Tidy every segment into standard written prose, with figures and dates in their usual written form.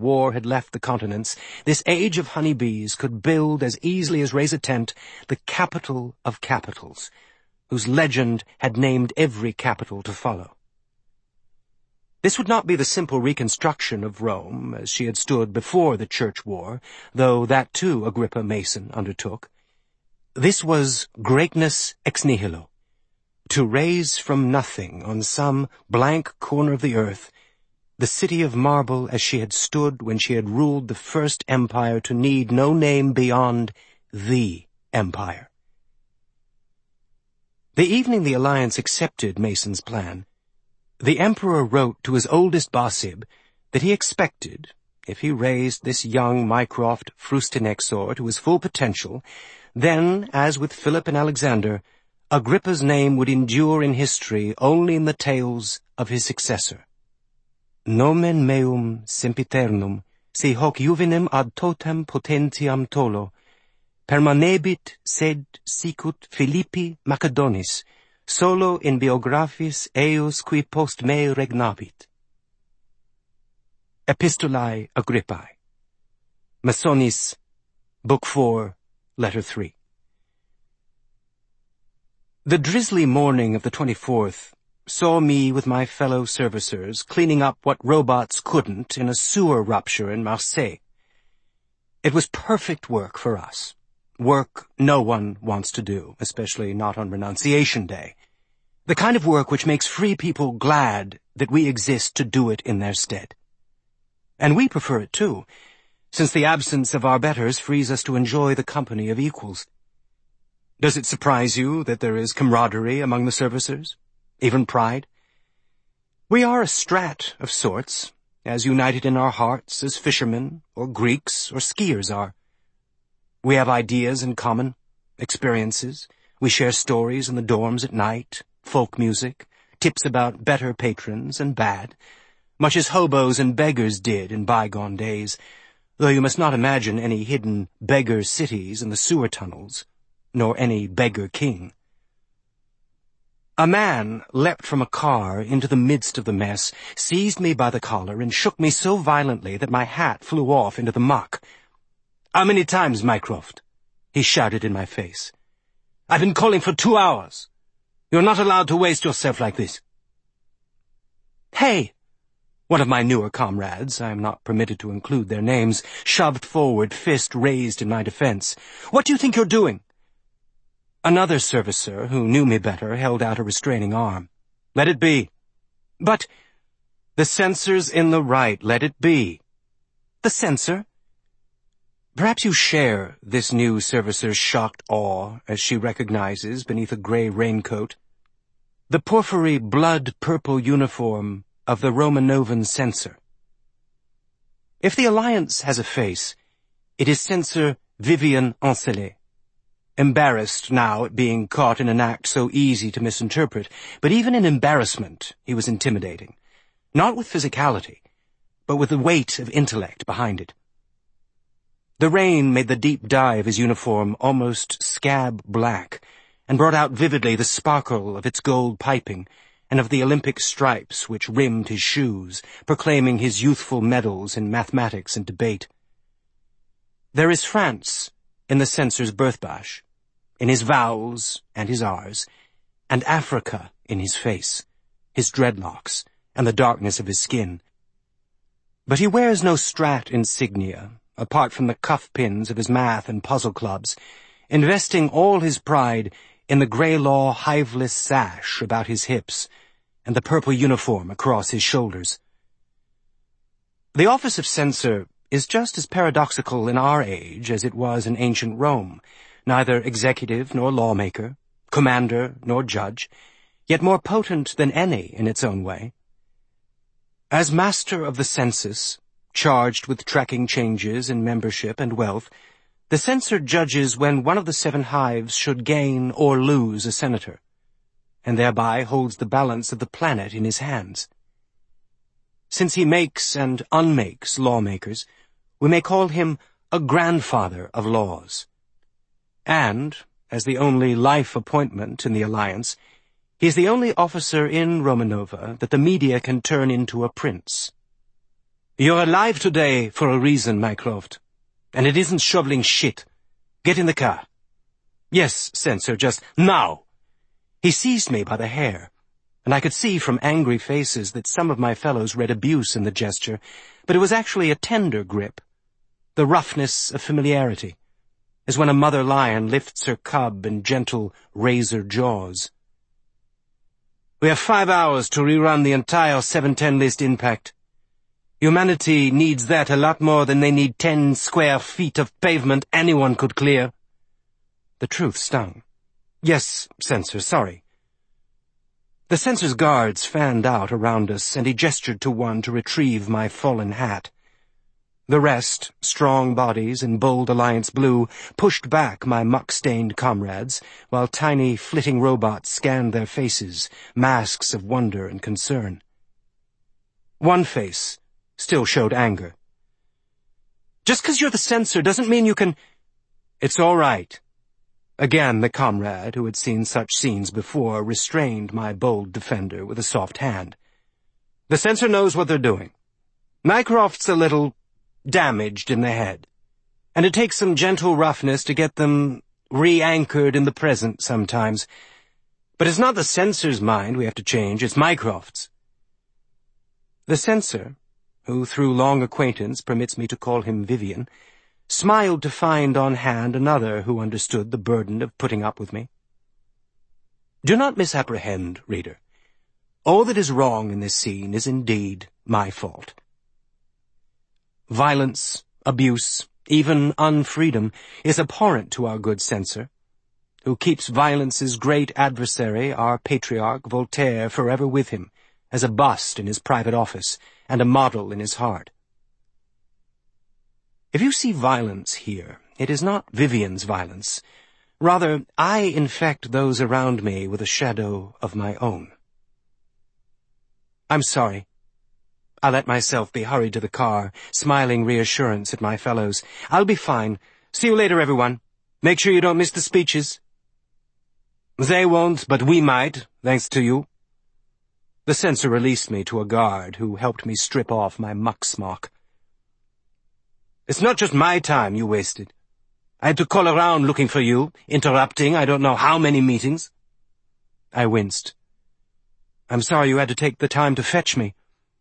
war had left the continents, this age of honeybees could build as easily as raise a tent the capital of capitals, whose legend had named every capital to follow. This would not be the simple reconstruction of Rome as she had stood before the Church War, though that too Agrippa Mason undertook. This was greatness ex nihilo, to raise from nothing on some blank corner of the earth the city of marble as she had stood when she had ruled the first empire to need no name beyond the empire. The evening the alliance accepted Mason's plan, the emperor wrote to his oldest Basib that he expected, if he raised this young Mycroft Frustinexor to his full potential, then, as with Philip and Alexander, Agrippa's name would endure in history only in the tales of his successor. Nomen meum sempiternum, si hoc juvinem ad totem potentiam tolo, permanebit sed sicut Philippi Macedonis, solo in biographis eos qui post me regnavit. Epistolae Agrippae. Masonis, Book 4, Letter 3. The drizzly morning of the 24th saw me with my fellow servicers cleaning up what robots couldn't in a sewer rupture in Marseille. It was perfect work for us. Work no one wants to do, especially not on Renunciation Day. The kind of work which makes free people glad that we exist to do it in their stead. And we prefer it too, since the absence of our betters frees us to enjoy the company of equals. Does it surprise you that there is camaraderie among the servicers? Even pride? We are a strat of sorts, as united in our hearts as fishermen, or Greeks, or skiers are. We have ideas in common, experiences. We share stories in the dorms at night, folk music, tips about better patrons and bad, much as hobos and beggars did in bygone days, though you must not imagine any hidden beggar cities in the sewer tunnels, nor any beggar king. A man leapt from a car into the midst of the mess, seized me by the collar, and shook me so violently that my hat flew off into the muck. "How many times, Mycroft?" he shouted in my face. "I've been calling for 2 hours. You're not allowed to waste yourself like this." "Hey!" One of my newer comrades, I am not permitted to include their names, shoved forward, fist raised in my defense. "What do you think you're doing?" Another servicer, who knew me better, held out a restraining arm. "Let it be." "But—" "The censor's in the right. Let it be." "The censor?" Perhaps you share this new servicer's shocked awe as she recognizes, beneath a gray raincoat, the porphyry blood-purple uniform of the Romanovan censor. If the alliance has a face, it is Censor Vivien Ancelet. Embarrassed now at being caught in an act so easy to misinterpret, but even in embarrassment he was intimidating, not with physicality, but with the weight of intellect behind it. The rain made the deep dye of his uniform almost scab black, and brought out vividly the sparkle of its gold piping, and of the Olympic stripes which rimmed his shoes, proclaiming his youthful medals in mathematics and debate. There is France in the censor's birth-bash, in his vowels and his R's, and Africa in his face, his dreadlocks, and the darkness of his skin. But he wears no strat insignia, apart from the cuff pins of his math and puzzle clubs, investing all his pride in the grey-law hiveless sash about his hips and the purple uniform across his shoulders. The office of censor is just as paradoxical in our age as it was in ancient Rome, neither executive nor lawmaker, commander nor judge, yet more potent than any in its own way. As master of the census, charged with tracking changes in membership and wealth, the censor judges when one of the 7 hives should gain or lose a senator, and thereby holds the balance of the planet in his hands. Since he makes and unmakes lawmakers, we may call him a grandfather of laws. And, as the only life appointment in the alliance, he is the only officer in Romanova that the media can turn into a prince. You're alive today for a reason, Mycroft. And it isn't shoveling shit. Get in the car. Yes, Censor, just now. He seized me by the hair, and I could see from angry faces that some of my fellows read abuse in the gesture, but it was actually a tender grip, the roughness of familiarity, as when a mother lion lifts her cub in gentle razor jaws. We have 5 hours to rerun the entire 710 list impact. Humanity needs that a lot more than they need 10 square feet of pavement anyone could clear. The truth stung. Yes, Censor, sorry. The Censor's guards fanned out around us, and he gestured to one to retrieve my fallen hat. The rest, strong bodies in bold Alliance blue, pushed back my muck-stained comrades, while tiny, flitting robots scanned their faces, masks of wonder and concern. One face still showed anger. Just 'cause you're the Censor doesn't mean you can— It's all right. Again, the comrade, who had seen such scenes before, restrained my bold defender with a soft hand. The Censor knows what they're doing. Mycroft's a little damaged in the head, and it takes some gentle roughness to get them re-anchored in the present sometimes. But it's not the Censor's mind we have to change, it's Mycroft's. The Censor, who through long acquaintance permits me to call him Vivian, smiled to find on hand another who understood the burden of putting up with me. Do not misapprehend, reader. All that is wrong in this scene is indeed my fault. Violence, abuse, even unfreedom, is abhorrent to our good Censor, who keeps violence's great adversary, our patriarch Voltaire, forever with him, as a bust in his private office and a model in his heart. If you see violence here, it is not Vivian's violence. Rather, I infect those around me with a shadow of my own. I'm sorry. I let myself be hurried to the car, smiling reassurance at my fellows. I'll be fine. See you later, everyone. Make sure you don't miss the speeches. They won't, but we might, thanks to you. The Censor released me to a guard who helped me strip off my muck smock. It's not just my time you wasted. I had to call around looking for you, interrupting I don't know how many meetings. I winced. I'm sorry you had to take the time to fetch me.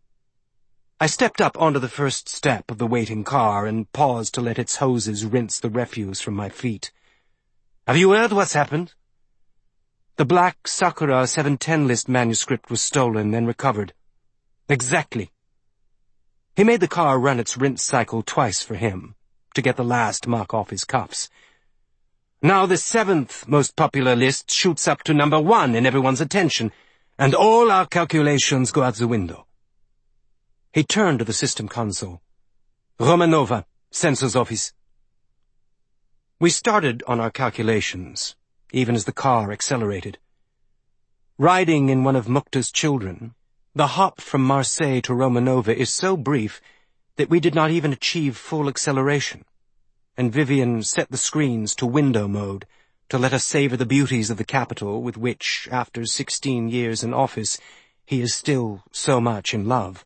I stepped up onto the first step of the waiting car and paused to let its hoses rinse the refuse from my feet. Have you heard what's happened? The black Sakura 710 list manuscript was stolen, then recovered. Exactly. He made the car run its rinse cycle twice for him, to get the last muck off his cuffs. Now the 7th most popular list shoots up to number 1 in everyone's attention, and all our calculations go out the window. He turned to the system console. Romanova, Censor's office. We started on our calculations, even as the car accelerated. Riding in one of Mukta's children, the hop from Marseille to Romanova is so brief that we did not even achieve full acceleration, and Vivian set the screens to window mode to let us savor the beauties of the capital with which, after 16 years in office, he is still so much in love.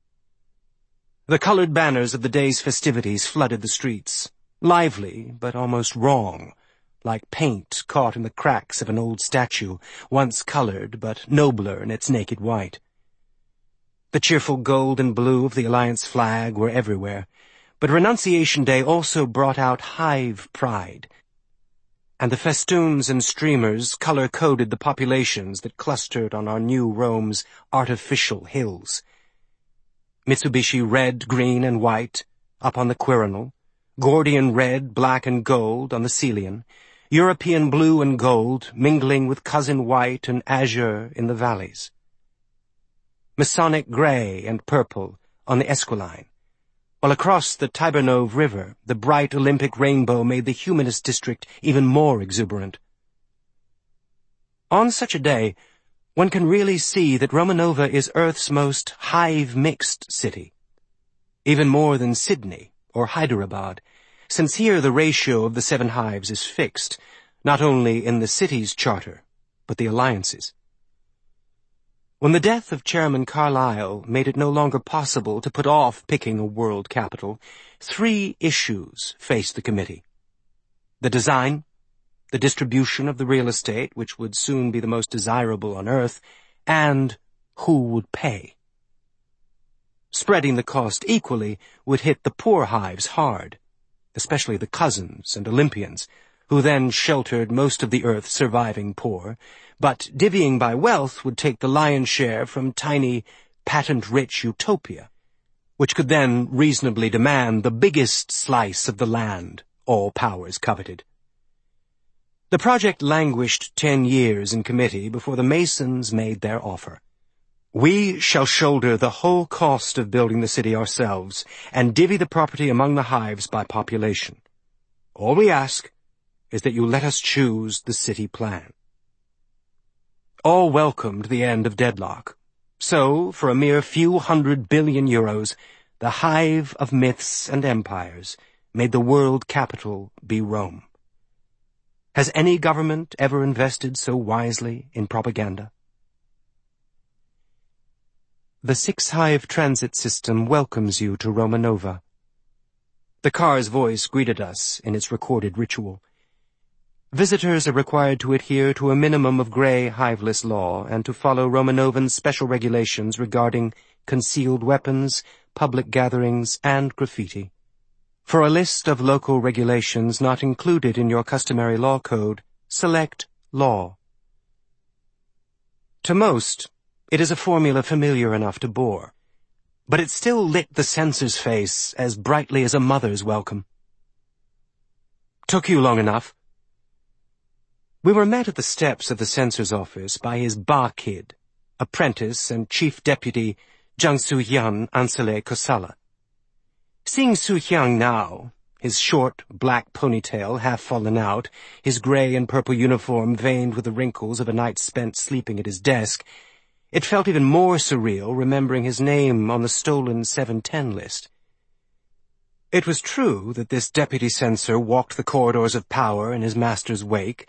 The colored banners of the day's festivities flooded the streets, lively but almost wrong, like paint caught in the cracks of an old statue, once colored but nobler in its naked white. The cheerful gold and blue of the Alliance flag were everywhere, but Renunciation Day also brought out hive pride, and the festoons and streamers color-coded the populations that clustered on our new Rome's artificial hills. Mitsubishi red, green, and white up on the Quirinal, Gordian red, black, and gold on the Celian, European blue and gold mingling with cousin white and azure in the valleys. Masonic gray and purple on the Esquiline, while across the Tibernove River the bright Olympic rainbow made the Humanist district even more exuberant. On such a day, one can really see that Romanova is Earth's most hive-mixed city, even more than Sydney or Hyderabad, since here the ratio of the 7 hives is fixed, not only in the city's charter, but the Alliance's. When the death of Chairman Carlyle made it no longer possible to put off picking a world capital, 3 issues faced the committee. The design, the distribution of the real estate, which would soon be the most desirable on Earth, and who would pay. Spreading the cost equally would hit the poor hives hard, especially the cousins and Olympians, who then sheltered most of the Earth's surviving poor, but divvying by wealth would take the lion's share from tiny, patent-rich Utopia, which could then reasonably demand the biggest slice of the land all powers coveted. The project languished 10 years in committee before the Masons made their offer. We shall shoulder the whole cost of building the city ourselves and divvy the property among the hives by population. All we ask is that you let us choose the city plan. All welcomed the end of deadlock. So, for a mere few €100 billion, the hive of myths and empires made the world capital be Rome. Has any government ever invested so wisely in propaganda? The 6-hive transit system welcomes you to Romanova. The car's voice greeted us in its recorded ritual. Visitors are required to adhere to a minimum of gray hiveless law and to follow Romanovan's special regulations regarding concealed weapons, public gatherings, and graffiti. For a list of local regulations not included in your customary law code, select Law. To most, it is a formula familiar enough to bore, but it still lit the censor's face as brightly as a mother's welcome. Took you long enough? We were met at the steps of the censor's office by his bar-kid, apprentice and chief deputy Jiang Su-hyun Ansele Kosala. Seeing Su-hyun now, his short, black ponytail half fallen out, his gray and purple uniform veined with the wrinkles of a night spent sleeping at his desk, it felt even more surreal remembering his name on the stolen 710 list. It was true that this deputy censor walked the corridors of power in his master's wake,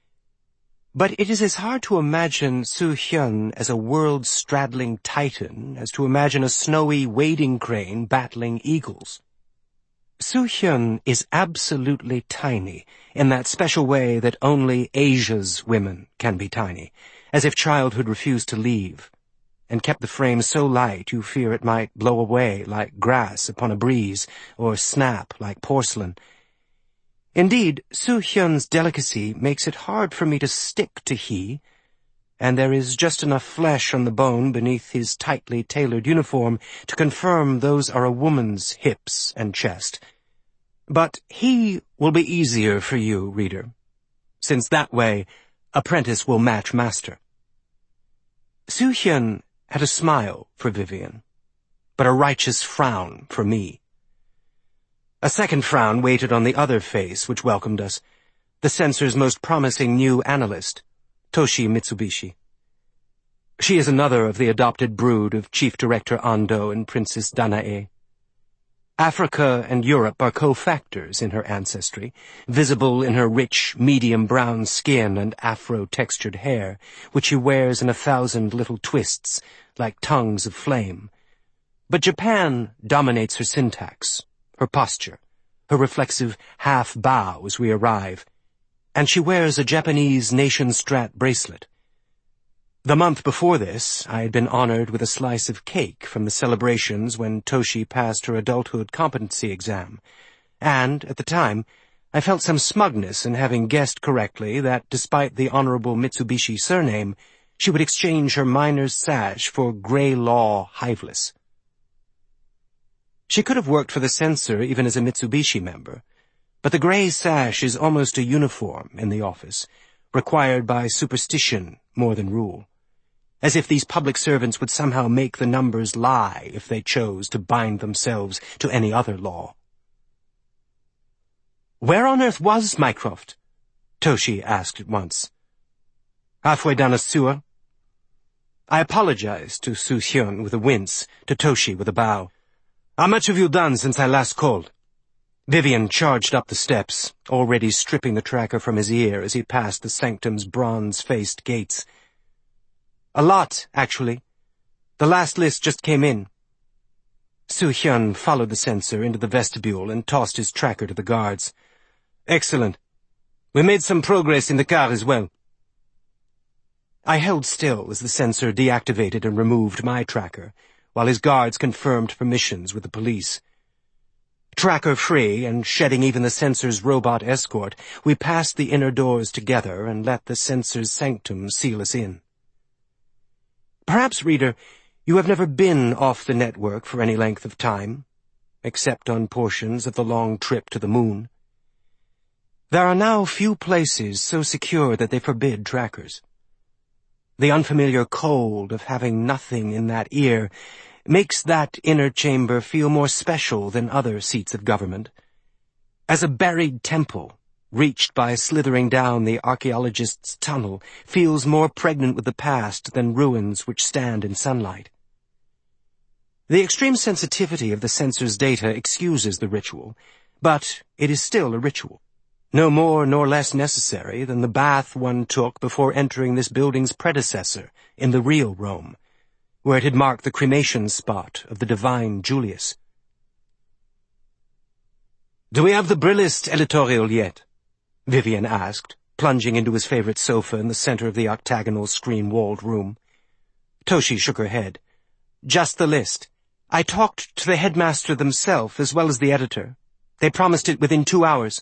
but it is as hard to imagine Su-hyun as a world-straddling titan as to imagine a snowy wading crane battling eagles. Su-hyun is absolutely tiny in that special way that only Asia's women can be tiny, as if childhood refused to leave, and kept the frame so light you fear it might blow away like grass upon a breeze or snap like porcelain. Indeed, Su-hyun's delicacy makes it hard for me to stick to he, and there is just enough flesh on the bone beneath his tightly tailored uniform to confirm those are a woman's hips and chest. But he will be easier for you, reader, since that way apprentice will match master. Su-hyun had a smile for Vivian, but a righteous frown for me. A second frown waited on the other face which welcomed us, the censor's most promising new analyst, Toshi Mitsubishi. She is another of the adopted brood of Chief Director Ando and Princess Danae. Africa and Europe are co-factors in her ancestry, visible in her rich, medium-brown skin and afro-textured hair, which she wears in 1,000 little twists, like tongues of flame. But Japan dominates her syntax, her posture, her reflexive half-bow as we arrive, and she wears a Japanese nation-strat bracelet. The month before this, I had been honored with a slice of cake from the celebrations when Toshi passed her adulthood competency exam, and, at the time, I felt some smugness in having guessed correctly that, despite the Honorable Mitsubishi surname, she would exchange her miner's sash for gray law hiveless. She could have worked for the censor even as a Mitsubishi member, but the gray sash is almost a uniform in the office, required by superstition more than rule, as if these public servants would somehow make the numbers lie if they chose to bind themselves to any other law. "Where on earth was Mycroft?" Toshi asked at once. "Halfway down a sewer." I apologized to Su-hyun with a wince, to Toshi with a bow. "How much have you done since I last called?" Vivian charged up the steps, already stripping the tracker from his ear as he passed the sanctum's bronze-faced gates. A lot, actually. The last list just came in. Su-hyun followed the censor into the vestibule and tossed his tracker to the guards. Excellent. We made some progress in the car as well. I held still as the censor deactivated and removed my tracker, while his guards confirmed permissions with the police. Tracker-free, and shedding even the censor's robot escort, we passed the inner doors together and let the censor's sanctum seal us in. Perhaps, reader, you have never been off the network for any length of time, except on portions of the long trip to the moon. There are now few places so secure that they forbid trackers. The unfamiliar cold of having nothing in that ear makes that inner chamber feel more special than other seats of government. As a buried temple, reached by slithering down the archaeologist's tunnel, feels more pregnant with the past than ruins which stand in sunlight. The extreme sensitivity of the censor's data excuses the ritual, but it is still a ritual, no more nor less necessary than the bath one took before entering this building's predecessor in the real Rome, where it had marked the cremation spot of the divine Julius. "Do we have the Brillist editorial yet?" Vivian asked, plunging into his favorite sofa in the center of the octagonal screen-walled room. Toshi shook her head. "Just the list. I talked to the headmaster themselves as well as the editor. They promised it within 2 hours."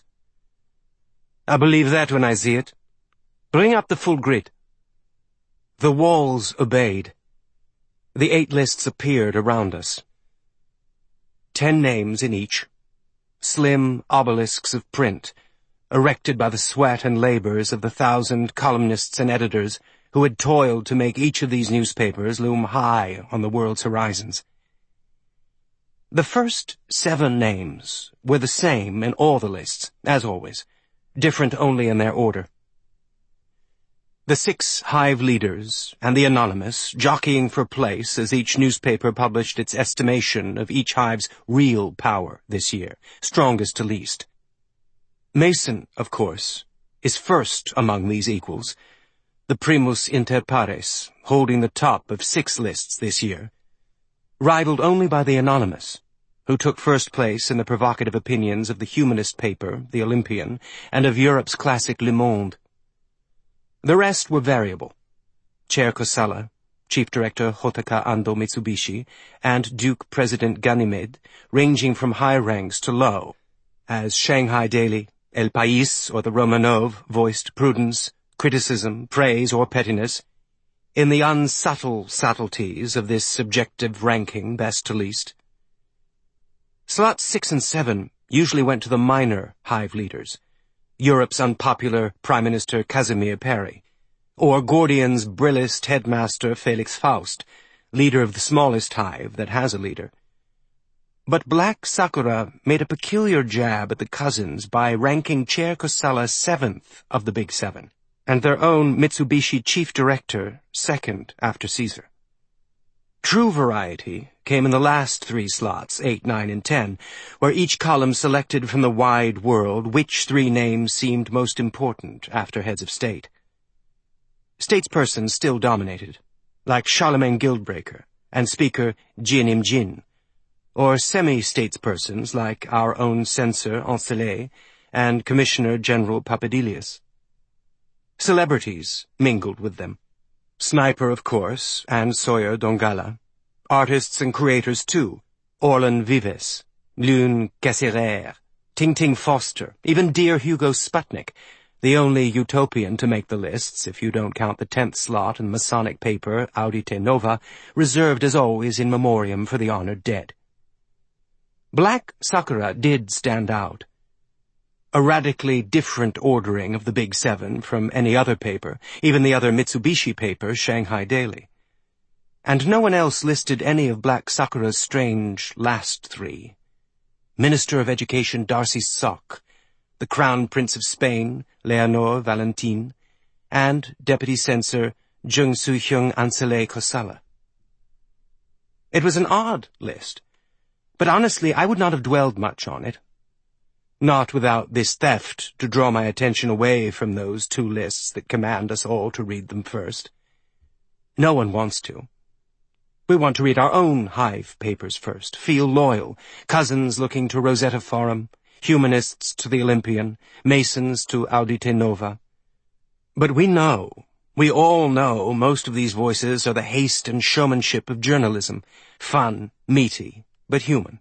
"I believe that when I see it. Bring up the full grid." The walls obeyed. The 8 lists appeared around us. 10 names in each. Slim obelisks of print, erected by the sweat and labors of the 1,000 columnists and editors who had toiled to make each of these newspapers loom high on the world's horizons. The first 7 names were the same in all the lists, as always, different only in their order. The 6 hive leaders and the anonymous, jockeying for place as each newspaper published its estimation of each hive's real power this year, strongest to least. Mason, of course, is first among these equals, the primus inter pares, holding the top of 6 lists this year, rivaled only by the anonymous, who took first place in the provocative opinions of the humanist paper, The Olympian, and of Europe's classic Le Monde. The rest were variable. Chair Kosala, Chief Director Hotaka Ando Mitsubishi, and Duke President Ganymede, ranging from high ranks to low, as Shanghai Daily, El País, or the Romanov voiced prudence, criticism, praise, or pettiness, in the unsubtle subtleties of this subjective ranking best to least. Slots 6 and 7 usually went to the minor hive leaders, Europe's unpopular Prime Minister Casimir Perry, or Gordian's brillist headmaster Felix Faust, leader of the smallest hive that has a leader. But Black Sakura made a peculiar jab at the cousins by ranking Chair Kosala 7th of the Big 7, and their own Mitsubishi chief director 2nd after Caesar. True variety came in the last 3 slots, 8, 9, and 10, where each column selected from the wide world which 3 names seemed most important after heads of state. Statespersons still dominated, like Charlemagne Guildbreaker and Speaker Jin Im-jin, or semi-statespersons like our own censor Ancelet and Commissioner General Papadilius. Celebrities mingled with them. Sniper, of course, and Sawyer Dongala. Artists and creators, too. Orlan Vives, Lune Cassirer, Ting-Ting Foster, even dear Hugo Sputnik, the only utopian to make the lists, if you don't count the 10th slot in the Masonic paper Audite Nova, reserved as always in memoriam for the honored dead. Black Sakura did stand out. A radically different ordering of the Big 7 from any other paper, even the other Mitsubishi paper, Shanghai Daily. And no one else listed any of Black Sakura's strange last 3. Minister of Education Darcy Sock, the Crown Prince of Spain, Leonor Valentin, and Deputy Censor Jung Soo-hyung Ansele Kosala. It was an odd list, but honestly I would not have dwelled much on it. Not without this theft to draw my attention away from those 2 lists that command us all to read them first. No one wants to. We want to read our own Hive papers first, feel loyal, cousins looking to Rosetta Forum, humanists to the Olympian, Masons to Audite Nova. But we all know, most of these voices are the haste and showmanship of journalism, fun, meaty, but human.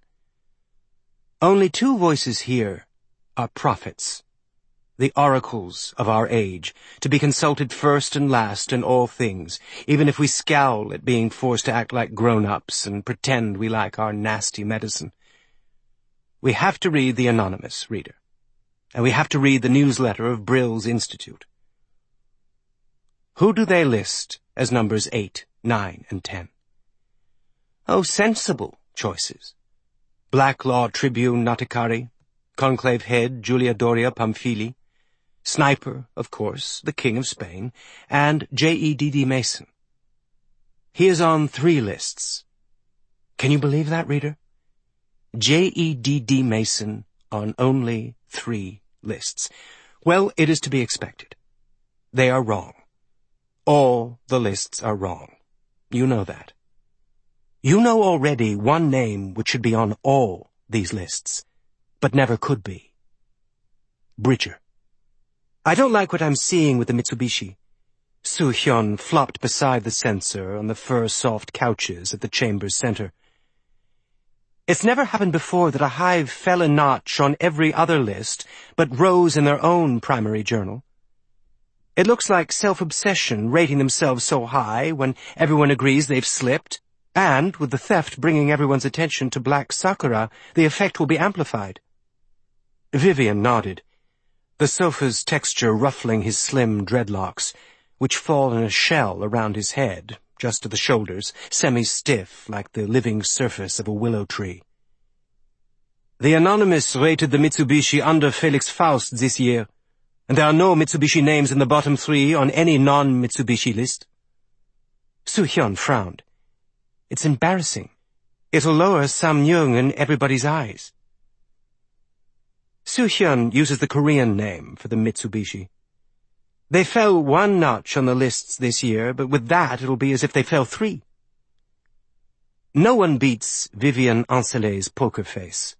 Only two voices here are prophets, the oracles of our age, to be consulted first and last in all things, even if we scowl at being forced to act like grown-ups and pretend we like our nasty medicine. We have to read the Anonymous, reader, and we have to read the newsletter of Brill's Institute. Who do they list as numbers 8, 9, and 10? Oh, sensible choices. Black Law Tribune Naticari, Conclave Head Julia Doria Pamphili, Sniper, of course, the King of Spain, and J.E.D.D. Mason. He is on 3 lists. Can you believe that, reader? J.E.D.D. Mason on only 3 lists. Well, it is to be expected. They are wrong. All the lists are wrong. You know that. You know already one name which should be on all these lists, but never could be. Bridger. I don't like what I'm seeing with the Mitsubishi. Soo-hyun flopped beside the censor on the fur-soft couches at the chamber's center. It's never happened before that a Hive fell a notch on every other list, but rose in their own primary journal. It looks like self-obsession rating themselves so high when everyone agrees they've slipped, and, with the theft bringing everyone's attention to Black Sakura, the effect will be amplified. Vivian nodded, the sofa's texture ruffling his slim dreadlocks, which fall in a shell around his head, just to the shoulders, semi-stiff like the living surface of a willow tree. The Anonymous rated the Mitsubishi under Felix Faust this year, and there are no Mitsubishi names in the bottom 3 on any non-Mitsubishi list. Soo-hyun frowned. It's embarrassing. It'll lower Samyung in everybody's eyes. Soo-hyun uses the Korean name for the Mitsubishi. They fell 1 notch on the lists this year, but with that it'll be as if they fell 3. No one beats Vivian Ancelet's poker face.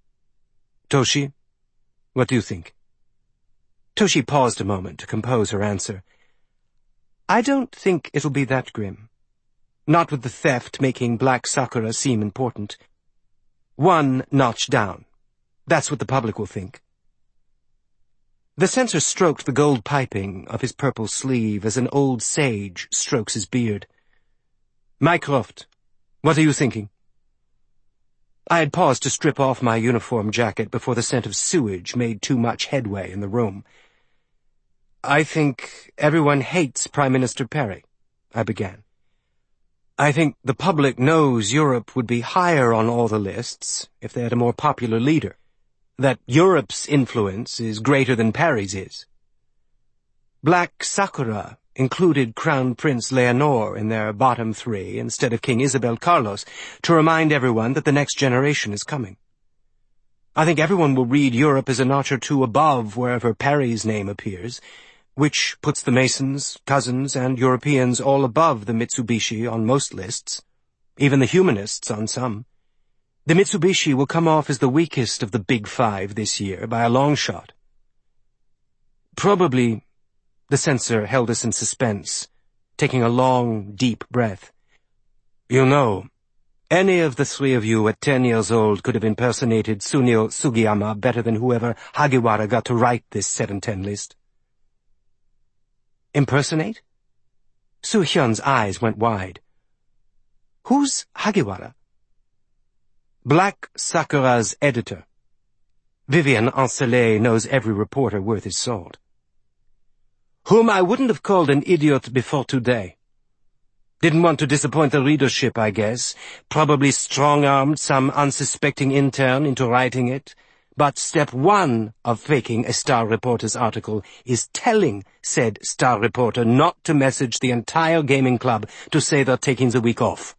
Toshi, what do you think? Toshi paused a moment to compose her answer. I don't think it'll be that grim. Not with the theft making Black Sakura seem important. 1 notch down. That's what the public will think. The censor stroked the gold piping of his purple sleeve as an old sage strokes his beard. Mycroft, what are you thinking? I had paused to strip off my uniform jacket before the scent of sewage made too much headway in the room. I think everyone hates Prime Minister Perry, I began. I think the public knows Europe would be higher on all the lists if they had a more popular leader, that Europe's influence is greater than Perry's is. Black Sakura included Crown Prince Leonor in their bottom 3 instead of King Isabel Carlos to remind everyone that the next generation is coming. I think everyone will read Europe as a notch or 2 above wherever Perry's name appears, which puts the Masons, cousins, and Europeans all above the Mitsubishi on most lists, even the humanists on some. The Mitsubishi will come off as the weakest of the Big 5 this year by a long shot. Probably, the censor held us in suspense, taking a long, deep breath. You know, any of the 3 of you at 10 years old could have impersonated Sunio Sugiyama better than whoever Hagiwara got to write this 7-10 list. Impersonate? Soo-hyun's eyes went wide. Who's Hagiwara? Black Sakura's editor. Vivian Ancelet knows every reporter worth his salt. Whom I wouldn't have called an idiot before today. Didn't want to disappoint the readership, I guess. Probably strong-armed some unsuspecting intern into writing it. But step 1 of faking a Star Reporter's article is telling said Star Reporter not to message the entire gaming club to say they're taking the week off.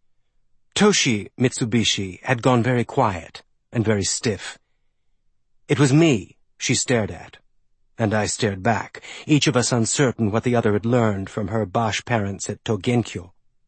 Toshi Mitsubishi had gone very quiet and very stiff. It was me she stared at, and I stared back, each of us uncertain what the other had learned from her Bosch parents at Togenkyo.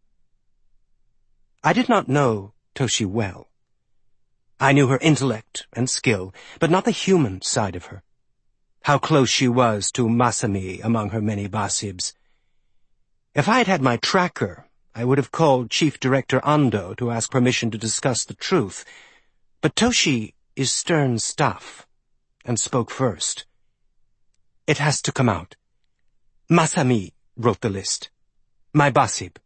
I did not know Toshi well. I knew her intellect and skill, but not the human side of her. How close she was to Masami among her many basibs. If I had had my tracker, I would have called Chief Director Ando to ask permission to discuss the truth. But Toshi is stern stuff, and spoke first. It has to come out. Masami wrote the list. My basib.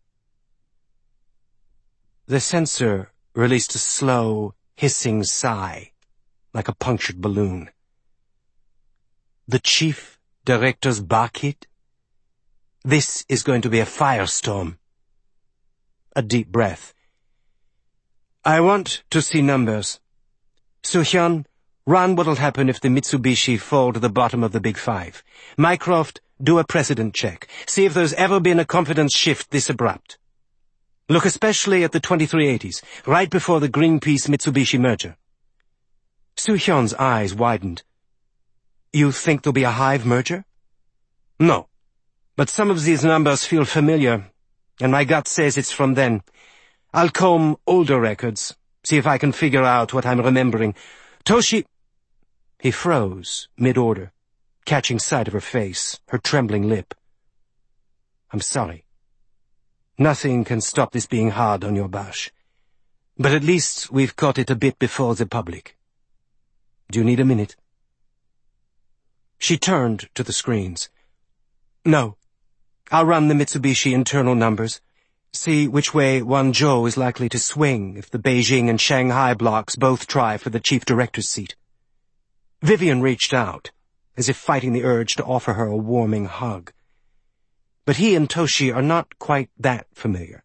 The censor released a slow, hissing sigh, like a punctured balloon. The Chief Director's Bakit? This is going to be a firestorm. A deep breath. I want to see numbers. Soo-hyun, run what'll happen if the Mitsubishi fall to the bottom of the Big Five. Mycroft, do a precedent check. See if there's ever been a confidence shift this abrupt. Look especially at the 2380s, right before the Greenpeace-Mitsubishi merger. Soo-hyun's eyes widened. You think there'll be a Hive merger? No. But some of these numbers feel familiar, and my gut says it's from then. I'll comb older records, see if I can figure out what I'm remembering. Toshi... He froze, mid-order, catching sight of her face, her trembling lip. I'm sorry. Nothing can stop this being hard on your Bosch. But at least we've caught it a bit before the public. Do you need a minute? She turned to the screens. No. I'll run the Mitsubishi internal numbers. See which way Wanzhou is likely to swing if the Beijing and Shanghai blocks both try for the chief director's seat. Vivian reached out, as if fighting the urge to offer her a warming hug. But he and Toshi are not quite that familiar.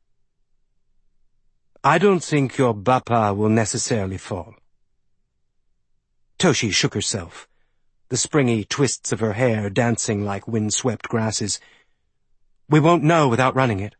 I don't think your Bappa will necessarily fall. Toshi shook herself, the springy twists of her hair dancing like wind-swept grasses. We won't know without running it.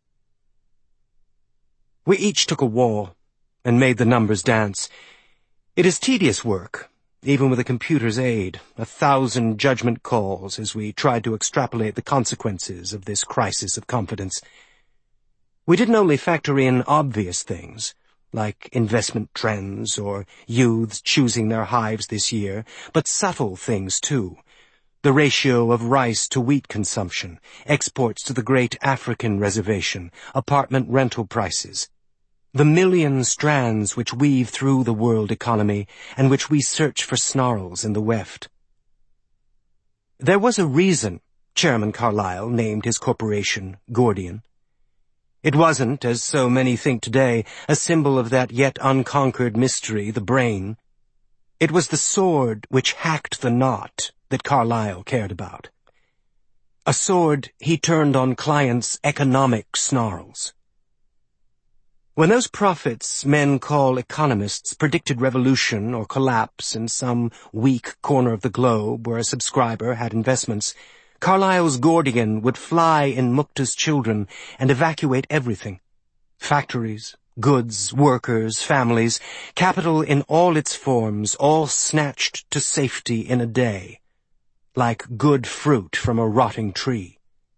We each took a wall and made the numbers dance. It is tedious work, even with a computer's aid, 1,000 judgment calls as we tried to extrapolate the consequences of this crisis of confidence. We didn't only factor in obvious things, like investment trends or youths choosing their hives this year, but subtle things too. The ratio of rice to wheat consumption, exports to the great African reservation, apartment rental prices. The million strands which weave through the world economy and which we search for snarls in the weft. There was a reason Chairman Carlyle named his corporation Gordian. It wasn't, as so many think today, a symbol of that yet unconquered mystery, the brain. It was the sword which hacked the knot that Carlyle cared about. A sword he turned on clients' economic snarls. When those prophets men call economists predicted revolution or collapse in some weak corner of the globe where a subscriber had investments, Carlyle's Gordian would fly in Mukta's children and evacuate everything. Factories, goods, workers, families, capital in all its forms, all snatched to safety in a day, like good fruit from a rotting tree.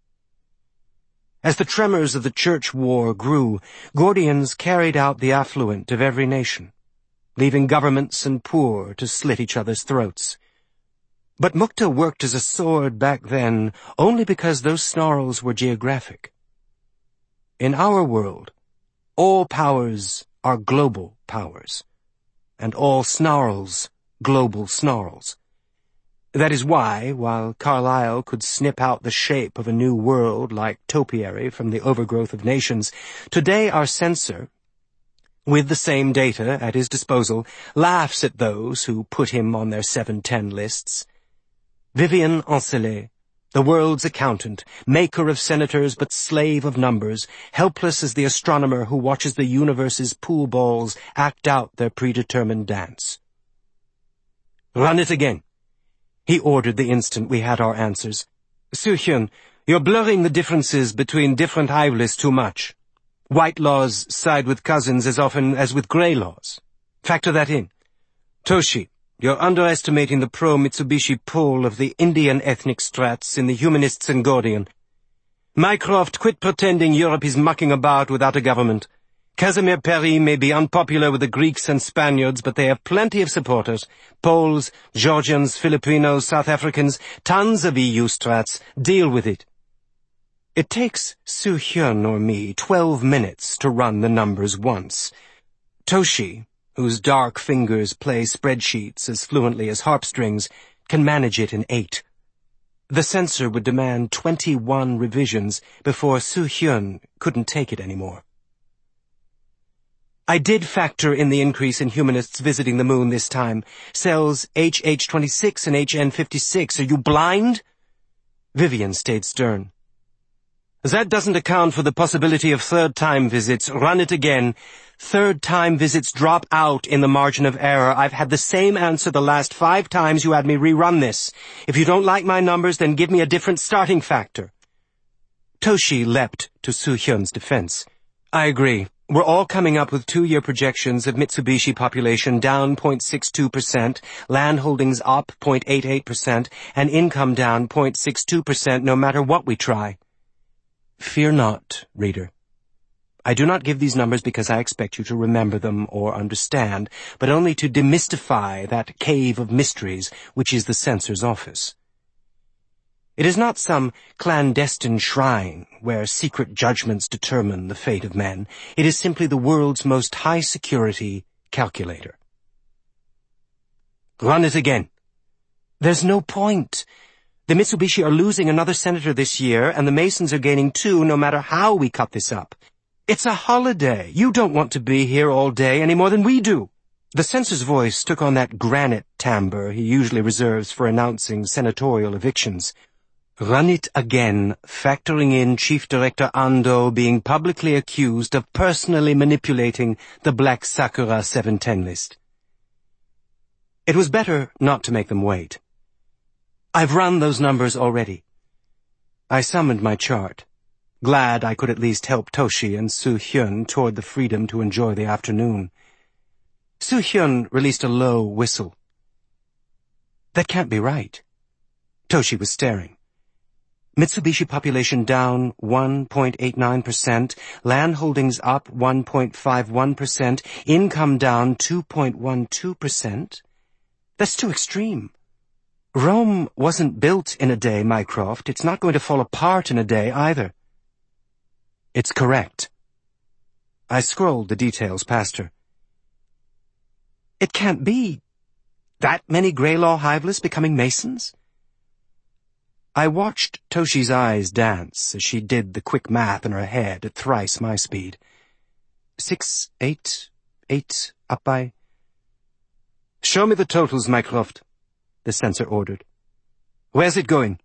As the tremors of the church war grew, Gordians carried out the affluent of every nation, leaving governments and poor to slit each other's throats. But Mukta worked as a sword back then only because those snarls were geographic. In our world, all powers are global powers, and all snarls global snarls. That is why, while Carlyle could snip out the shape of a new world like topiary from the overgrowth of nations, today our censor, with the same data at his disposal, laughs at those who put him on their 710 lists. Vivian Ancelet, the world's accountant, maker of senators but slave of numbers, helpless as the astronomer who watches the universe's pool balls act out their predetermined dance. Run it again, he ordered the instant we had our answers. Soo-hyun, you're blurring the differences between different hive lists too much. White laws side with cousins as often as with grey laws. Factor that in. Toshi, You're underestimating the pro-Mitsubishi pull of the Indian ethnic strats in the humanist Sengodian. Mycroft, quit pretending Europe is mucking about without a government. Casimir Perry may be unpopular with the Greeks and Spaniards, but they have plenty of supporters. Poles, Georgians, Filipinos, South Africans, tons of EU strats. Deal with it. It takes Su Hyun or me 12 minutes to run the numbers once. Toshi, whose dark fingers play spreadsheets as fluently as harpstrings, can manage it in 8. The censor would demand 21 revisions before Su Hyun couldn't take it anymore. I did factor in the increase in humanists visiting the moon this time. Cells HH26 and HN56. Are you blind? Vivian stayed stern. That doesn't account for the possibility of third-time visits. Run it again. Third-time visits drop out in the margin of error. I've had the same answer the last 5 times you had me rerun this. If you don't like my numbers, then give me a different starting factor. Toshi leapt to Su Hyun's defense. I agree. We're all coming up with 2-year projections of Mitsubishi population down 0.62%, land holdings up 0.88%, and income down 0.62% no matter what we try. Fear not, reader. I do not give these numbers because I expect you to remember them or understand, but only to demystify that cave of mysteries which is the censor's office. It is not some clandestine shrine where secret judgments determine the fate of men. It is simply the world's most high-security calculator. Run it again. There's no point. The Mitsubishi are losing another senator this year, and the Masons are gaining 2 no matter how we cut this up. It's a holiday. You don't want to be here all day any more than we do. The censor's voice took on that granite timbre he usually reserves for announcing senatorial evictions. Run it again, factoring in Chief Director Ando being publicly accused of personally manipulating the Black Sakura 710 list. It was better not to make them wait. I've run those numbers already. I summoned my chart, glad I could at least help Toshi and Su Hyun toward the freedom to enjoy the afternoon. Su Hyun released a low whistle. That can't be right. Toshi was staring. Mitsubishi population down 1.89%, land holdings up 1.51%, income down 2.12%. That's too extreme. Rome wasn't built in a day, Mycroft. It's not going to fall apart in a day either. It's correct. I scrolled the details past her. It can't be. That many Greylaw Hiveless becoming Masons? I watched Toshi's eyes dance as she did the quick math in her head at thrice my speed. 6, 8, 8, up by... Show me the totals, Mycroft, the censor ordered. Where's it going?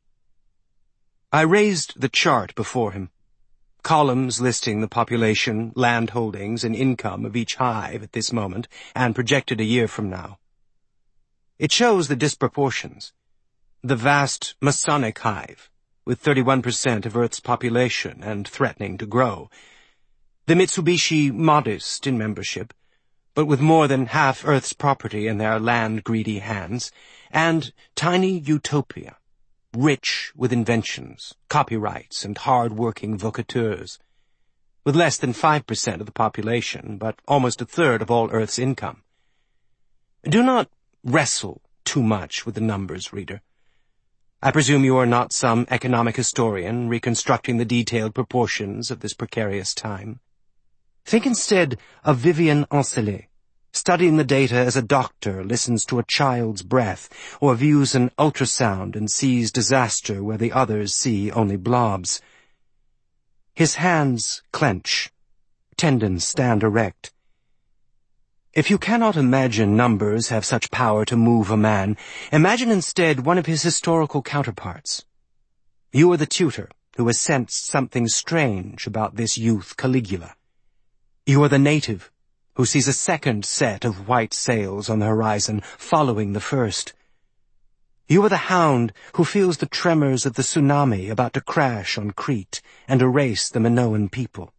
I raised the chart before him. Columns listing the population, land holdings, and income of each hive at this moment, and projected a year from now. It shows the disproportions. The vast Masonic hive, with 31% of Earth's population and threatening to grow. The Mitsubishi modest in membership, but with more than half Earth's property in their land-greedy hands, and tiny Utopia, rich with inventions, copyrights, and hard-working vocateurs, with less than 5% of the population, but almost a third of all Earth's income. Do not wrestle too much with the numbers, reader. I presume you are not some economic historian reconstructing the detailed proportions of this precarious time. Think instead of Vivian Ancelet, studying the data as a doctor listens to a child's breath, or views an ultrasound and sees disaster where the others see only blobs. His hands clench, tendons stand erect. If you cannot imagine numbers have such power to move a man, imagine instead one of his historical counterparts. You are the tutor who has sensed something strange about this youth Caligula. You are the native who sees a second set of white sails on the horizon following the first. You are the hound who feels the tremors of the tsunami about to crash on Crete and erase the Minoan people.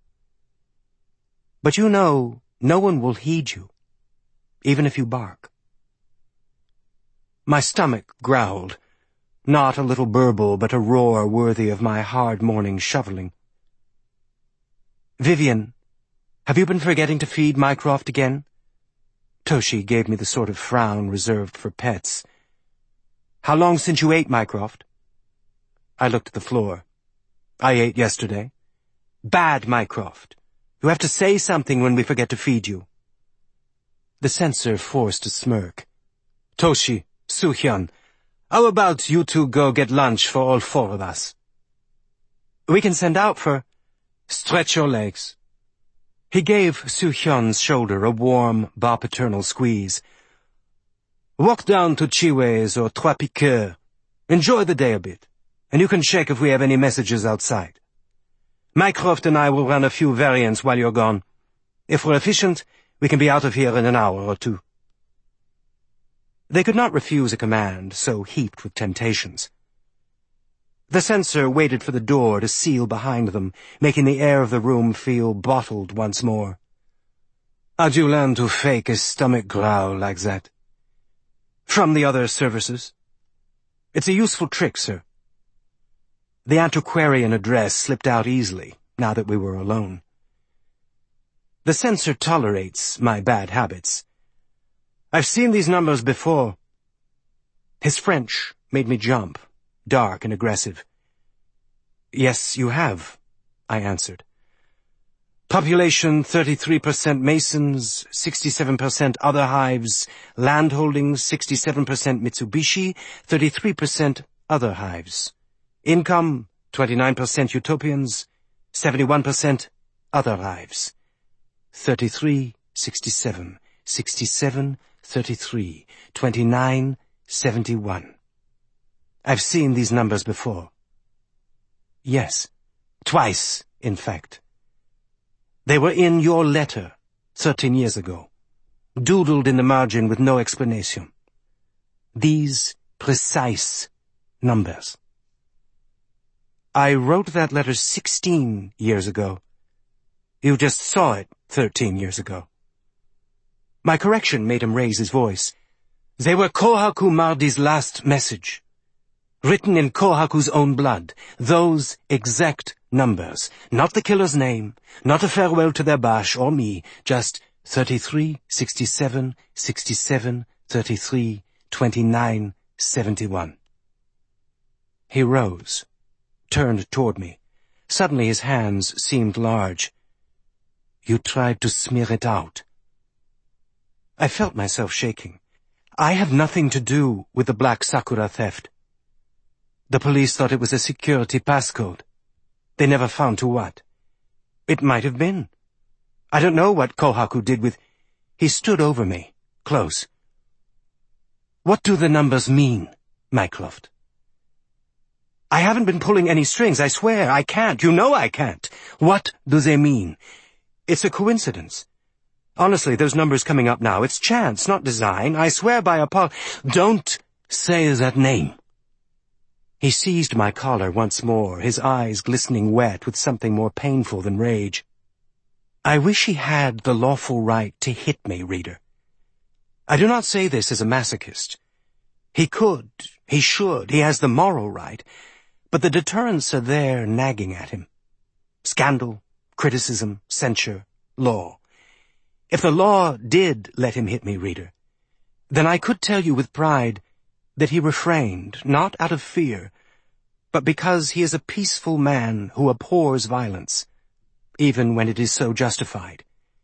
But you know no one will heed you, even if you bark. My stomach growled. Not a little burble, but a roar worthy of my hard morning shoveling. "Vivian, have you been forgetting to feed Mycroft again?" Toshi gave me the sort of frown reserved for pets. "How long since you ate, Mycroft?" I looked at the floor. "I ate yesterday." "Bad, Mycroft. You have to say something when we forget to feed you." The censor forced a smirk. "Toshi, Soo-hyun, how about you two go get lunch for all four of us?" "We can send out for—" "Stretch your legs." He gave Soo-hyun's shoulder a warm, bar-paternal squeeze. "Walk down to Chiwe's or Trois Piqueurs. Enjoy the day a bit, and you can check if we have any messages outside. Mycroft and I will run a few variants while you're gone. If we're efficient, we can be out of here in an hour or two." They could not refuse a command so heaped with temptations. The censor waited for the door to seal behind them, making the air of the room feel bottled once more. "How'd you learn to fake a stomach growl like that?" "From the other services. It's a useful trick, sir." The antiquarian address slipped out easily, now that we were alone. "The censor tolerates my bad habits. I've seen these numbers before." His French made me jump, dark and aggressive. "Yes, you have," I answered. "Population 33% Masons, 67% other hives, landholdings 67% Mitsubishi, 33% other hives. Income 29% Utopians, 71% other hives. 33, 67, 67, 33, 29, 71. I've seen these numbers before." "Yes, twice, in fact. They were in your letter 13 years ago, doodled in the margin with no explanation. These precise numbers." "I wrote that letter 16 years ago. You just saw it 13 years ago." My correction made him raise his voice. "They were Kohaku Mardi's last message. Written in Kohaku's own blood. Those exact numbers. Not the killer's name, not a farewell to their bash or me, just 33, 67, 67, 33, 29, 71. He rose, turned toward me. Suddenly his hands seemed large. "You tried to smear it out." I felt myself shaking. "I have nothing to do with the Black Sakura theft. The police thought it was a security passcode. They never found to what. It might have been. I don't know what Kohaku did with—" He stood over me, close. "What do the numbers mean, Mycroft?" "I haven't been pulling any strings, I swear. I can't. You know I can't. What do they mean? It's a coincidence. Honestly, those numbers coming up now, it's chance, not design. I swear by Apollo—" "Don't say that name." He seized my collar once more, his eyes glistening wet with something more painful than rage. I wish he had the lawful right to hit me, reader. I do not say this as a masochist. He could, he should, he has the moral right, but the deterrents are there nagging at him. Scandal, criticism, censure, law. If the law did let him hit me, reader, then I could tell you with pride that he refrained, not out of fear, but because he is a peaceful man who abhors violence, even when it is so justified.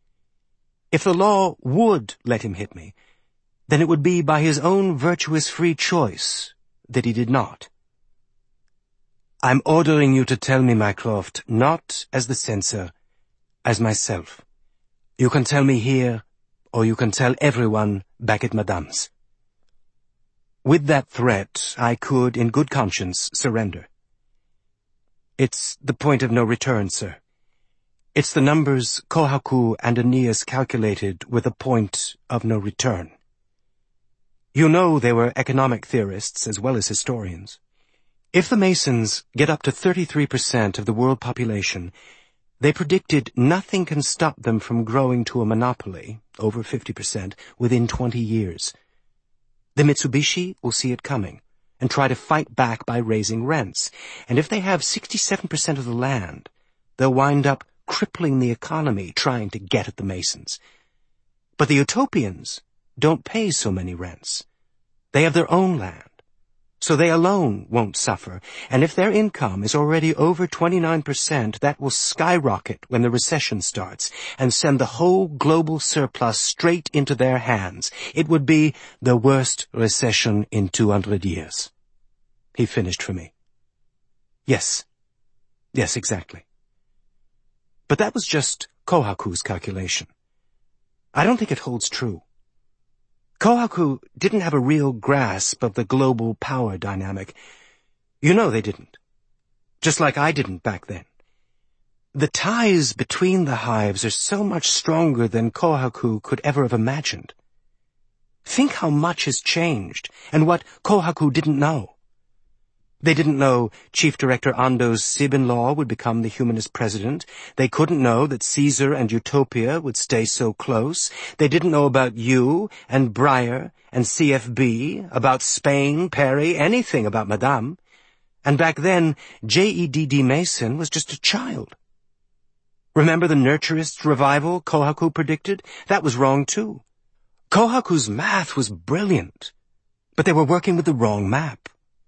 If the law would let him hit me, then it would be by his own virtuous free choice that he did not. I'm ordering you to tell me, Mycroft, not as the censor, as myself. You can tell me here, or you can tell everyone back at Madame's. With that threat, I could, in good conscience, surrender. It's the point of no return, sir. It's the numbers Kohaku and Aeneas calculated with a point of no return. You know they were economic theorists as well as historians. If the Masons get up to 33% of the world population, they predicted nothing can stop them from growing to a monopoly, over 50%, within 20 years. The Mitsubishi will see it coming and try to fight back by raising rents. And if they have 67% of the land, they'll wind up crippling the economy trying to get at the Masons. But the Utopians don't pay so many rents. They have their own land, so they alone won't suffer. And if their income is already over 29%, that will skyrocket when the recession starts and send the whole global surplus straight into their hands. It would be the worst recession in 200 years. He finished for me. Yes, exactly. But that was just Kohaku's calculation. I don't think it holds true. Kohaku didn't have a real grasp of the global power dynamic. You know they didn't. Just like I didn't back then. The ties between the hives are so much stronger than Kohaku could ever have imagined. Think how much has changed, and what Kohaku didn't know. They didn't know Chief Director Ando's sib-in-law would become the humanist president. They couldn't know that Caesar and Utopia would stay so close. They didn't know about you and Breyer and CFB, about Spain, Perry, anything about Madame. And back then, J.E.D.D. Mason was just a child. Remember the Nurturist revival Kohaku predicted? That was wrong too. Kohaku's math was brilliant, but they were working with the wrong map.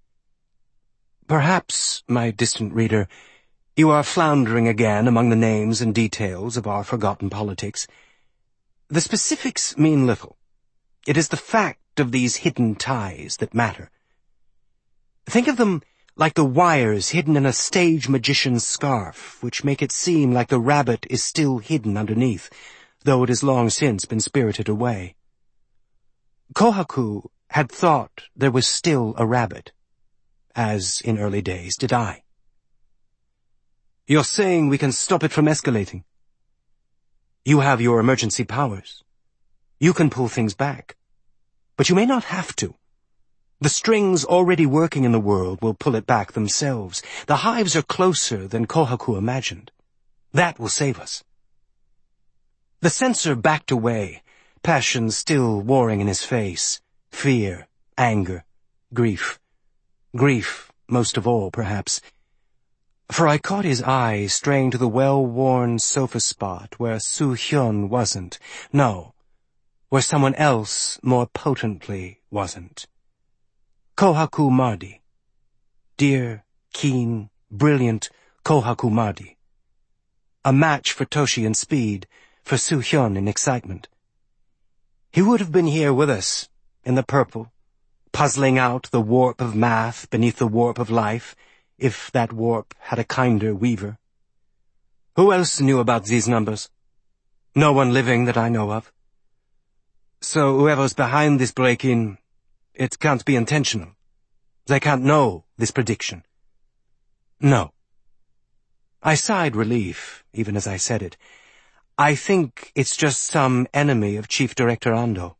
Perhaps, my distant reader, you are floundering again among the names and details of our forgotten politics. The specifics mean little. It is the fact of these hidden ties that matter. Think of them like the wires hidden in a stage magician's scarf, which make it seem like the rabbit is still hidden underneath, though it has long since been spirited away. Kohaku had thought there was still a rabbit. As in early days did I. You're saying we can stop it from escalating? You have your emergency powers. You can pull things back. But you may not have to. The strings already working in the world will pull it back themselves. The hives are closer than Kohaku imagined. That will save us. The censor backed away, passion still warring in his face. Fear, anger, grief. Grief, most of all, perhaps. For I caught his eye straying to the well-worn sofa spot where Soo-hyun wasn't. No, where someone else more potently wasn't. Kohaku Mardi. Dear, keen, brilliant Kohaku Mardi. A match for Toshi in speed, for Soo-hyun in excitement. He would have been here with us, in the purple, puzzling out the warp of math beneath the warp of life, if that warp had a kinder weaver. Who else knew about these numbers? No one living that I know of. So whoever's behind this break-in, it can't be intentional. They can't know this prediction. No. I sighed relief, even as I said it. I think it's just some enemy of Chief Director Ando.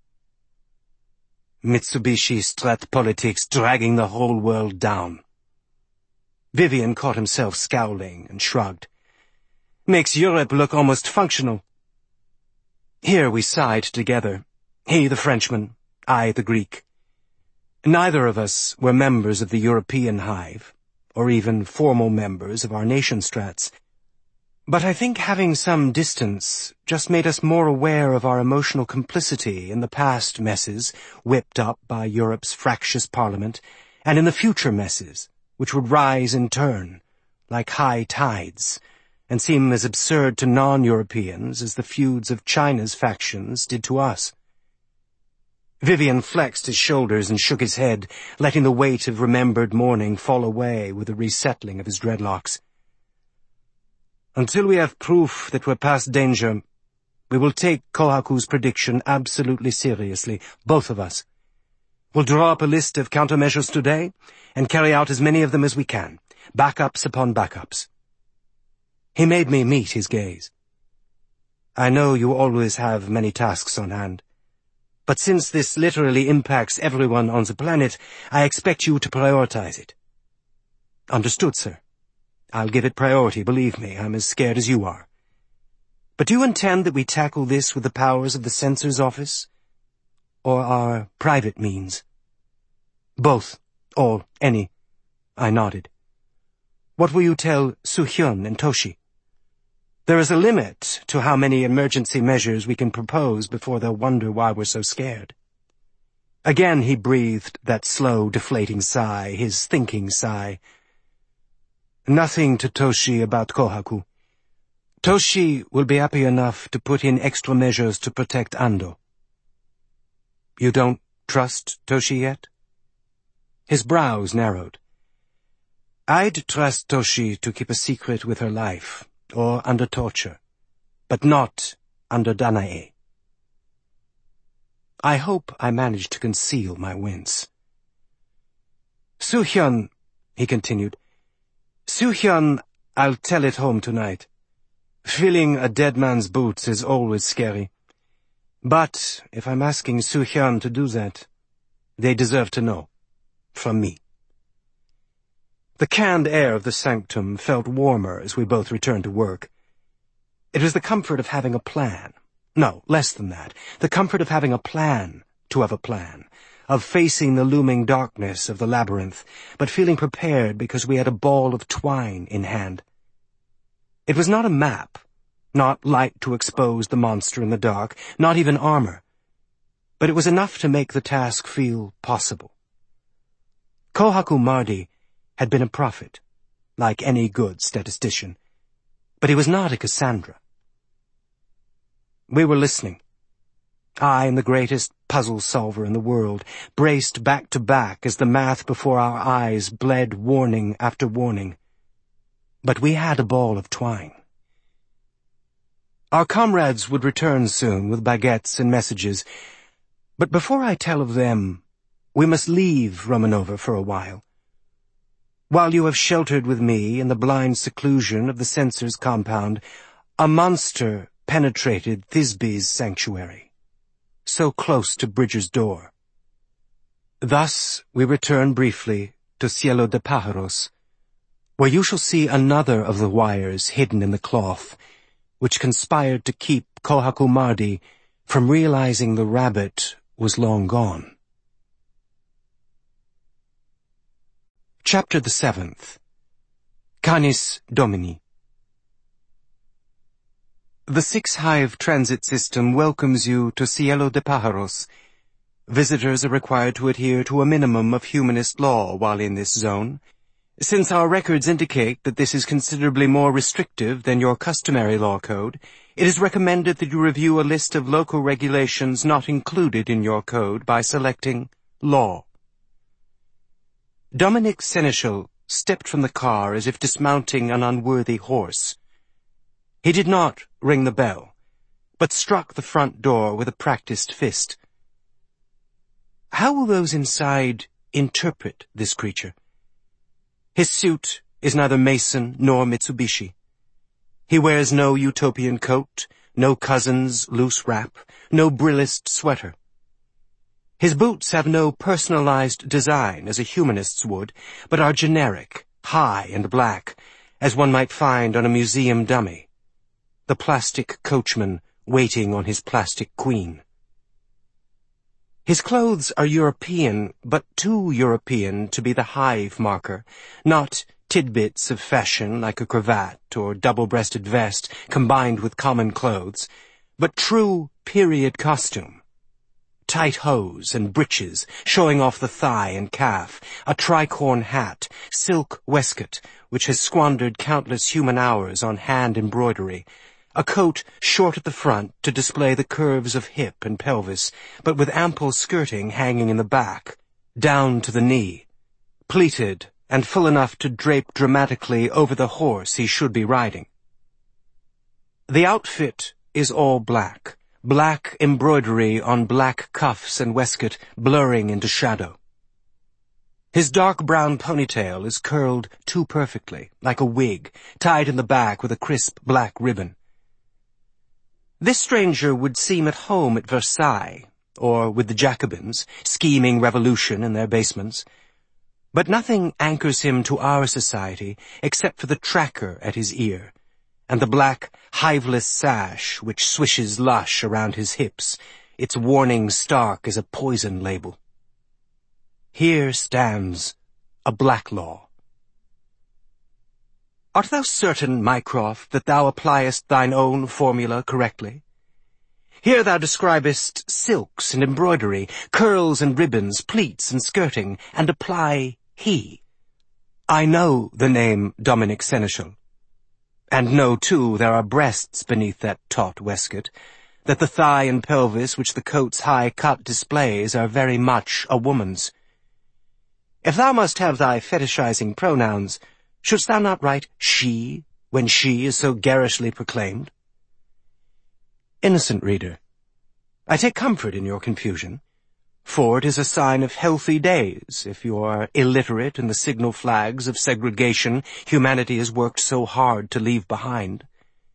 Mitsubishi strat politics dragging the whole world down. Vivian caught himself scowling and shrugged. Makes Europe look almost functional. Here we sighed together. He the Frenchman, I the Greek. Neither of us were members of the European hive, or even formal members of our nation strats. But I think having some distance just made us more aware of our emotional complicity in the past messes whipped up by Europe's fractious parliament, and in the future messes, which would rise in turn, like high tides, and seem as absurd to non-Europeans as the feuds of China's factions did to us. Vivian flexed his shoulders and shook his head, letting the weight of remembered mourning fall away with the resettling of his dreadlocks. Until we have proof that we're past danger, we will take Kohaku's prediction absolutely seriously, both of us. We'll draw up a list of countermeasures today, and carry out as many of them as we can, backups upon backups. He made me meet his gaze. I know you always have many tasks on hand, but since this literally impacts everyone on the planet, I expect you to prioritize it. Understood, sir. I'll give it priority, believe me, I'm as scared as you are. But do you intend that we tackle this with the powers of the censor's office? or our private means? Both, or any. I nodded. What will you tell Soo-hyun and Toshi? There is a limit to how many emergency measures we can propose before they'll wonder why we're so scared. Again he breathed that slow, deflating sigh, his thinking sigh. Nothing to Toshi about Kohaku. Toshi will be happy enough to put in extra measures to protect Ando. You don't trust Toshi yet? His brows narrowed. I'd trust Toshi to keep a secret with her life, or under torture, but not under Danae. I hope I managed to conceal my wince. Soo-hyun, he continued, Soo-hyun, I'll tell it home tonight. Filling a dead man's boots is always scary. But if I'm asking Soo-hyun to do that, they deserve to know. From me. The canned air of the sanctum felt warmer as we both returned to work. It was the comfort of having a plan. No, less than that. The comfort of having a plan to have a plan. Of facing the looming darkness of the labyrinth, but feeling prepared because we had a ball of twine in hand. It was not a map, not light to expose the monster in the dark, not even armor. But it was enough to make the task feel possible. Kohaku Mardi had been a prophet, like any good statistician, but he was not a Cassandra. We were listening. I and the greatest puzzle solver in the world, braced back to back as the math before our eyes bled warning after warning. But we had a ball of twine. Our comrades would return soon with baguettes and messages, but before I tell of them, we must leave Romanova for a while. While you have sheltered with me in the blind seclusion of the censor's compound, a monster penetrated Thisbe's sanctuary, so close to Bridger's door. Thus we return briefly to Cielo de Pájaros, where you shall see another of the wires hidden in the cloth, which conspired to keep Kohaku Mardi from realizing the rabbit was long gone. Chapter the 7th. Canis Domini. The Six-Hive transit system welcomes you to Cielo de Pájaros. Visitors are required to adhere to a minimum of humanist law while in this zone. Since our records indicate that this is considerably more restrictive than your customary law code, it is recommended that you review a list of local regulations not included in your code by selecting Law. Dominic Seneschal stepped from the car as if dismounting an unworthy horse. He did not ring the bell, but struck the front door with a practiced fist. How will those inside interpret this creature? His suit is neither Mason nor Mitsubishi. He wears no utopian coat, no cousin's loose wrap, no brillist sweater. His boots have no personalized design as a humanist's would, but are generic, high and black, as one might find on a museum dummy. The plastic coachman waiting on his plastic queen. His clothes are European, but too European to be the hive marker, not tidbits of fashion like a cravat or double-breasted vest combined with common clothes, but true period costume. Tight hose and breeches showing off the thigh and calf, a tricorn hat, silk waistcoat which has squandered countless human hours on hand embroidery, a coat short at the front to display the curves of hip and pelvis, but with ample skirting hanging in the back, down to the knee, pleated and full enough to drape dramatically over the horse he should be riding. The outfit is all black. Black embroidery on black cuffs and waistcoat blurring into shadow. His dark brown ponytail is curled too perfectly, like a wig, tied in the back with a crisp black ribbon. This stranger would seem at home at Versailles, or with the Jacobins, scheming revolution in their basements. But nothing anchors him to our society except for the tracker at his ear, and the black, hiveless sash which swishes lush around his hips, its warning stark as a poison label. Here stands a black law. Art thou certain, Mycroft, that thou appliest thine own formula correctly? Here thou describest silks and embroidery, curls and ribbons, pleats and skirting, and apply he. I know the name Dominic Seneschal, and know, too, there are breasts beneath that taut waistcoat, that the thigh and pelvis which the coat's high cut displays are very much a woman's. If thou must have thy fetishizing pronouns, shouldst thou not write she, when she is so garishly proclaimed? Innocent reader, I take comfort in your confusion, for it is a sign of healthy days if you are illiterate in the signal flags of segregation humanity has worked so hard to leave behind.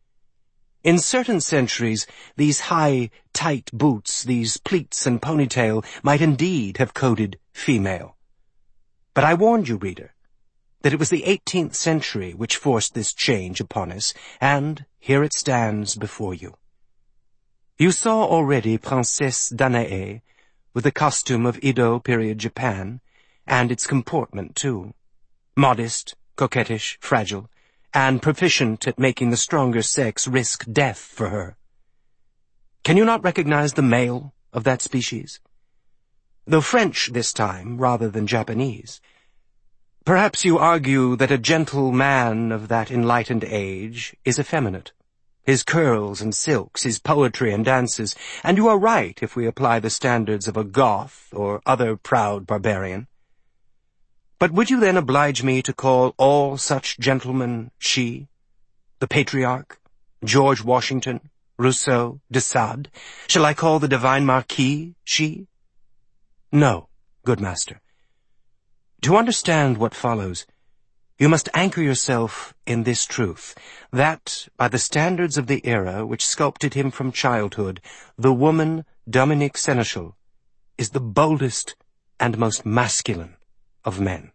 In certain centuries, these high, tight boots, these pleats and ponytail, might indeed have coded female. But I warned you, reader, that it was the 18th century which forced this change upon us, and here it stands before you. You saw already Princesse Danae, with the costume of Edo period Japan, and its comportment too. Modest, coquettish, fragile, and proficient at making the stronger sex risk death for her. Can you not recognize the male of that species? Though French this time, rather than Japanese. Perhaps you argue that a gentle man of that enlightened age is effeminate. His curls and silks, his poetry and dances, and you are right if we apply the standards of a Goth or other proud barbarian. But would you then oblige me to call all such gentlemen she? The patriarch? George Washington? Rousseau? de Sade? Shall I call the divine Marquis she? No, good master. To understand what follows, you must anchor yourself in this truth, that, by the standards of the era which sculpted him from childhood, the woman, Dominic Seneschal, is the boldest and most masculine of men.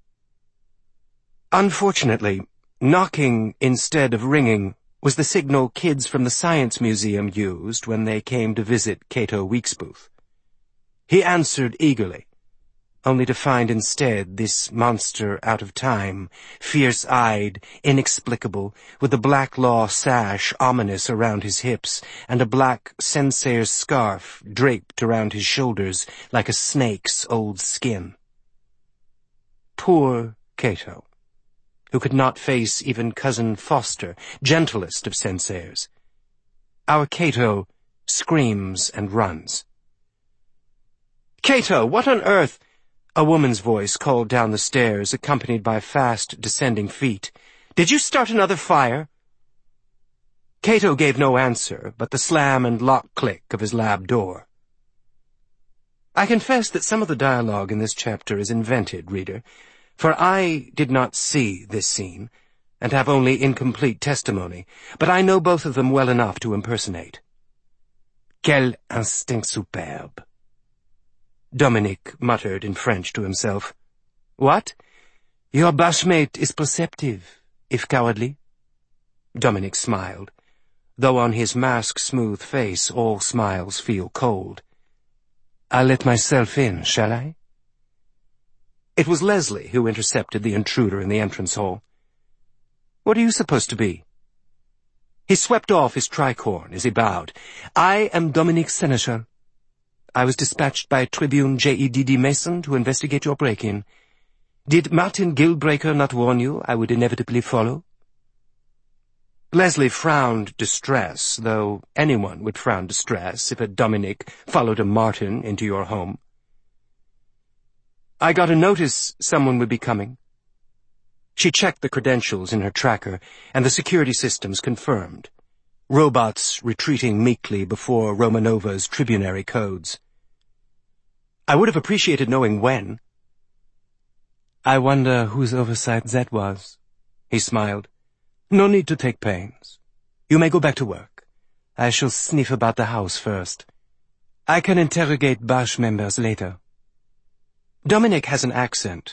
Unfortunately, knocking instead of ringing was the signal kids from the Science Museum used when they came to visit Cato Weeksbooth. He answered eagerly, only to find instead this monster out of time, fierce-eyed, inexplicable, with the black law sash ominous around his hips, and a black censayre's scarf draped around his shoulders like a snake's old skin. Poor Cato, who could not face even Cousin Foster, gentlest of censayres. Our Cato screams and runs. "Cato, what on earth—" A woman's voice called down the stairs, accompanied by fast descending feet. "Did you start another fire?" Cato gave no answer, but the slam and lock-click of his lab door. I confess that some of the dialogue in this chapter is invented, reader, for I did not see this scene, and have only incomplete testimony, but I know both of them well enough to impersonate. Quel instinct superbe! Dominic muttered in French to himself. What? Your bushmate is perceptive, if cowardly? Dominic smiled, though on his mask-smooth face all smiles feel cold. I'll let myself in, shall I? It was Leslie who intercepted the intruder in the entrance hall. What are you supposed to be? He swept off his tricorn as he bowed. I am Dominic Seneschal. I was dispatched by Tribune J.E.D.D. Mason to investigate your break-in. Did Martin Gilbreaker not warn you I would inevitably follow? Leslie frowned distress, though anyone would frown distress if a Dominic followed a Martin into your home. I got a notice someone would be coming. She checked the credentials in her tracker, and the security systems confirmed. Robots retreating meekly before Romanova's tribunary codes. I would have appreciated knowing when. I wonder whose oversight that was, he smiled. No need to take pains. You may go back to work. I shall sniff about the house first. I can interrogate Bosch members later. Dominic has an accent,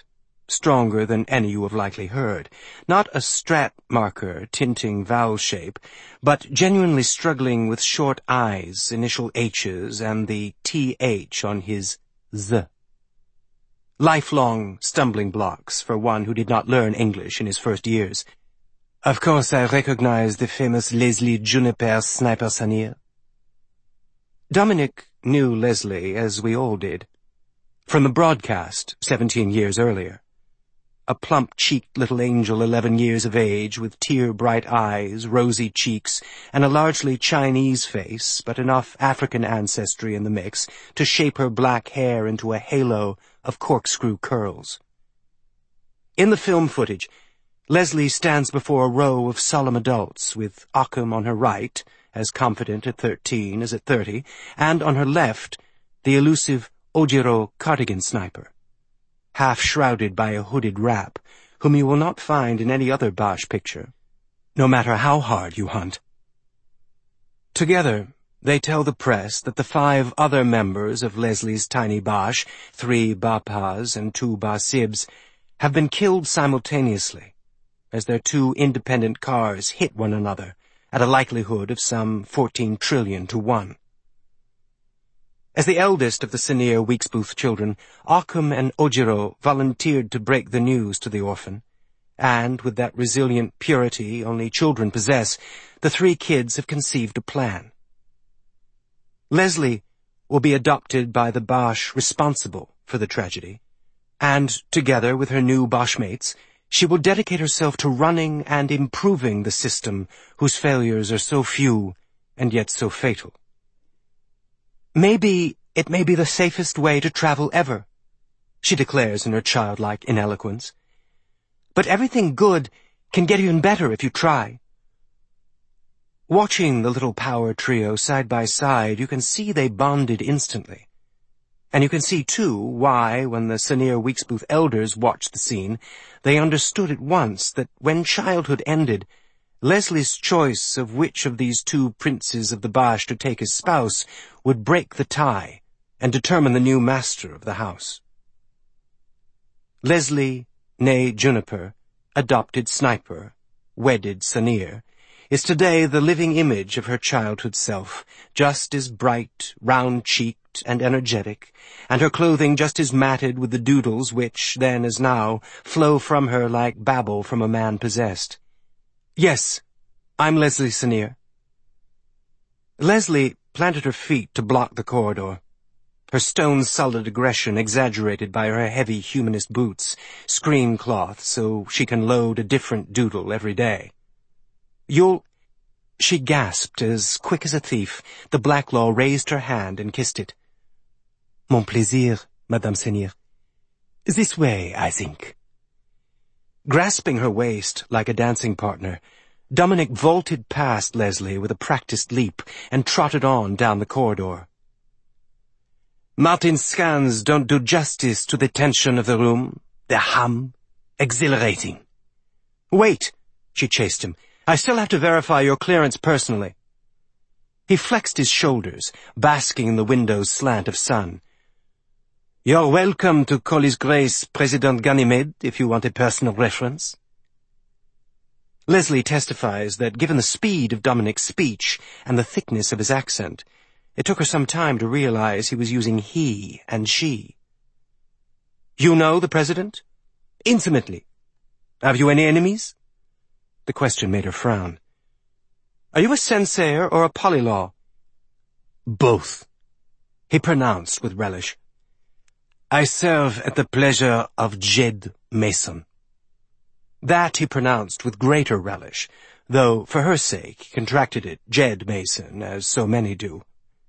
stronger than any you have likely heard. Not a strat marker tinting vowel shape, but genuinely struggling with short I's, initial H's, and the TH on his Z. Lifelong stumbling blocks for one who did not learn English in his first years. Of course, I recognize the famous Leslie Juniper Sniper Sanier. Dominic knew Leslie, as we all did, from the broadcast 17 years earlier. A plump-cheeked little angel 11 years of age, with tear-bright eyes, rosy cheeks, and a largely Chinese face, but enough African ancestry in the mix to shape her black hair into a halo of corkscrew curls. In the film footage, Leslie stands before a row of solemn adults, with Occam on her right, as confident at 13 as at 30, and on her left, the elusive Ojiro cardigan sniper, half-shrouded by a hooded wrap, whom you will not find in any other Bosch picture, no matter how hard you hunt. Together, they tell the press that the 5 other members of Leslie's tiny Bosch, 3 Bapas and 2 Basibs, have been killed simultaneously, as their 2 independent cars hit one another, at a likelihood of some 14 trillion to 1. As the eldest of the Sanier Weeksbooth children, Occam and Ojiro volunteered to break the news to the orphan, and, with that resilient purity only children possess, the 3 kids have conceived a plan. Leslie will be adopted by the Bosch responsible for the tragedy, and, together with her new Bosch mates, she will dedicate herself to running and improving the system whose failures are so few and yet so fatal. Maybe it may be the safest way to travel ever, she declares in her childlike ineloquence. But everything good can get even better if you try. Watching the little power trio side by side, you can see they bonded instantly. And you can see, too, why, when the Sanier Weeksbooth elders watched the scene, they understood at once that when childhood ended, Leslie's choice of which of these 2 princes of the Bosch to take as spouse would break the tie and determine the new master of the house. Leslie, née Juniper, adopted sniper, wedded Sanier, is today the living image of her childhood self, just as bright, round-cheeked, and energetic, and her clothing just as matted with the doodles which, then as now, flow from her like babble from a man possessed. Yes, I'm Leslie Sanier. Leslie planted her feet to block the corridor, her stone-solid aggression exaggerated by her heavy humanist boots, screen cloth so she can load a different doodle every day. She gasped as, quick as a thief, the Blacklaw raised her hand and kissed it. Mon plaisir, Madame Sanier. This way, I think. Grasping her waist like a dancing partner, Dominic vaulted past Leslie with a practiced leap and trotted on down the corridor. Martin's scans don't do justice to the tension of the room. They're hum, exhilarating. Wait, she chased him. I still have to verify your clearance personally. He flexed his shoulders, basking in the window's slant of sun. You're welcome to call His Grace President Ganymede if you want a personal reference. Leslie testifies that given the speed of Dominic's speech and the thickness of his accent, it took her some time to realize he was using he and she. You know the President? Intimately. Have you any enemies? The question made her frown. Are you a Sensei or a Polylaw? Both, he pronounced with relish. I serve at the pleasure of Jed Mason. That he pronounced with greater relish, though, for her sake, contracted it, Jed Mason, as so many do.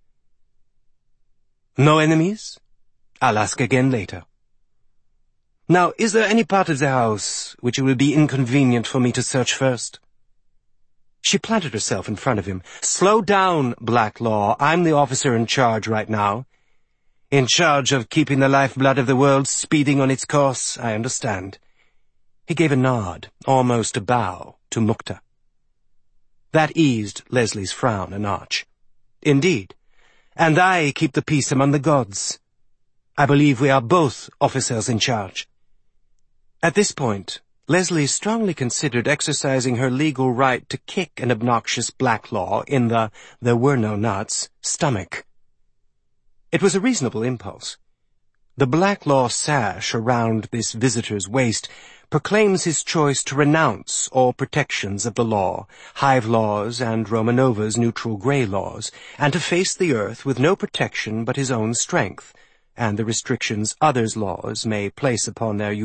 No enemies? I'll ask again later. Now, is there any part of the house which it will be inconvenient for me to search first? She planted herself in front of him. Slow down, Blacklaw. I'm the officer in charge right now. In charge of keeping the lifeblood of the world speeding on its course, I understand. He gave a nod, almost a bow, to Mukta. That eased Leslie's frown a notch. Indeed. And I keep the peace among the gods. I believe we are both officers in charge. At this point, Leslie strongly considered exercising her legal right to kick an obnoxious black law in the "there were no nuts" stomach. It was a reasonable impulse. The black law sash around this visitor's waist proclaims his choice to renounce all protections of the law, hive laws and Romanova's neutral gray laws, and to face the earth with no protection but his own strength, and the restrictions others' laws may place upon their